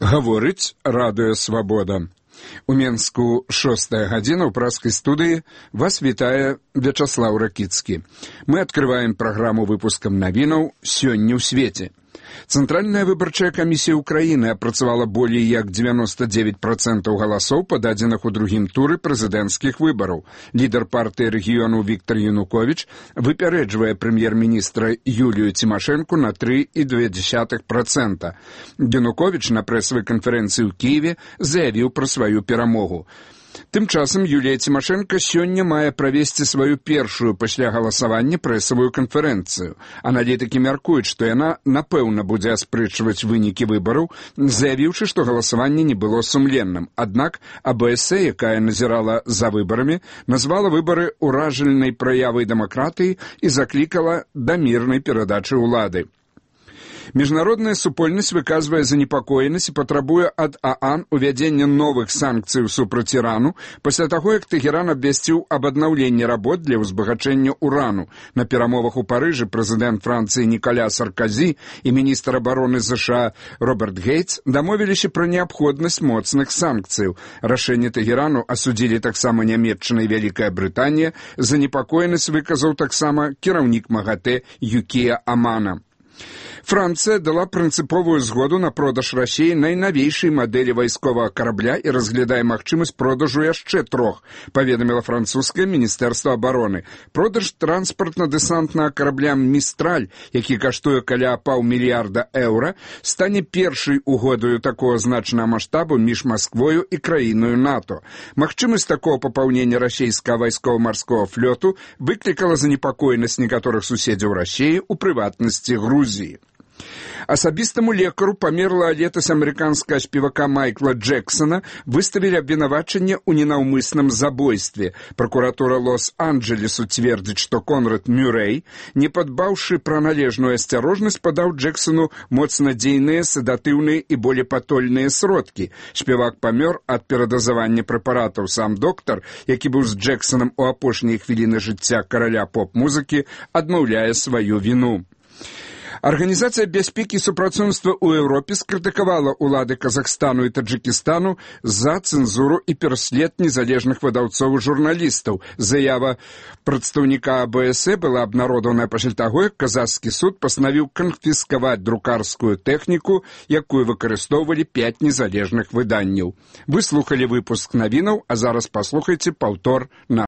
Гаворыць радыё «Свабода». У Менску 6-я гадзіна ў праскай студыі вас вітае Вячаслаў Ракіцкі. Мы открываем праграму выпускам навінаў «Сёння ў свеце». Цэнтральная выбарчая камісія ўкраіны апрацавала болей як 99% галасоў, пададзеных у другім туры прэзідэнцкіх выбараў. Лідар партыі рэгіёну Віктор Януковіч выпярэджвае прэм'ер-міністра Юлію Цімашэнку на 3,2%. Януковіч на прэсавай канферэнцыі ў Кіеве заявіў пра сваю перамогу. Тым часам Юлія Цімашэнка сёння мае правесці сваю першую пасля галасавання прэсавую канферэнцыю. Аналітыкі мяркуюць, што яна напэўна будзе аспрэчваць вынікі выбараў, заявіўшы, што галасаванне не было сумленным. Аднак АБС, якая назірала за выбарамі, назвала выбары ўражальнай праявай дэмакратыі і заклікала да мірнай перадачы ўлады. Міжнародная супольнасць выказвае занепакоенасць і патрабуе ад ААН увядзення новых санкцый супраць Ірану пасля таго, як Тэхеран абвясціў аб аднаўленні работ для ўзбагачэння урану. На перамовах у Парыжы прэзідэнт Францыі Ніколя Саркозі і міністр абароны США Роберт Гейтс дамовіліся пра неабходнасць моцных санкцыяў. Рашэнне Тэхерану асудзілі таксама Нямецчына і Вялікая Брытанія. Занепакоенасць выказаў таксама кіраўнік МАГАТЭ Юкія Амана. Францыя дала прынцыповую згоду на продаж Расіі найнавейшай мадэлі вайсковага карабля і разглядае магчымасць продажу яшчэ 3, паведаміла французскае міністэрства абароны. Продаж транспартна-дэсантнага карабля «Містраль», які каштуе каля паўмільярда еўра, стане першай угодаю такого значнага маштабу між Масквою і краіною НАТО. Магчымасць такого папаўнення расійскага вайскова-марскога флоту выклікала занепакоенасць некаторых суседзяў Расіі, у прыватнасці Грузіі. Асабістаму лекару памерла летась амерыканскага спевака Майкла Джексона выставілі абвінавачанне ў ненаўмысным забойстве. Пракуратура Лос-Анджелесу цвердзіць, што Конрад Мюрэй, не падбаўшы пра належную асцярожнасць, падаў Джексону моцнадзейныя, седатыўныя і болепатольныя сродкі. Спевак памёр ад перадазавання прэпаратаў. Сам доктар, які быў з Джексонам у апошнія хвіліны жыцця караля поп-музыкі, адмаўляе сваю віну. Арганізацыя бяспекі і супрацоўніцтва ў Еўропе скрытыкавала ўлады Казахстану і Таджыкістану за цэнзуру і пераслед незалежных выдаўцоў і журналістаў. Заява прадстаўніка АБС была абнародаваная пасля таго, як казахскі суд пастанавіў канфіскаваць друкарскую тэхніку, якую выкарыстоўвалі 5 незалежных выданняў. Вы слухалі выпуск навінаў, а зараз паслухайце паўтор на